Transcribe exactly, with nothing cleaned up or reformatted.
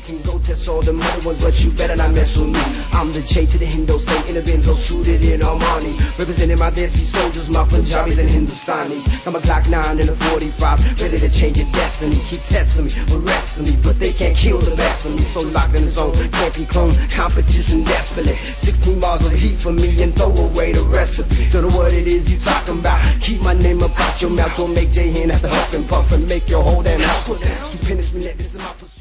can go test all the other ones, but you better not mess with me. I'm the J to the Hindostan, in a Benzo suited in Armani, representing my Desi soldiers, my Punjabis and Hindustanis. I'm a Glock nine and a forty-five, ready to change your destiny. Keep testing me, arresting me, but they can't kill the best of me. So locked in the zone, can't be cloned, competition desperately. sixteen miles of heat for me and throw away the recipe. Don't know what it is you talking about. Keep my name up out your mouth. Don't make J-Hen have to huff and puff and make your whole damn house. Stupendous, this is my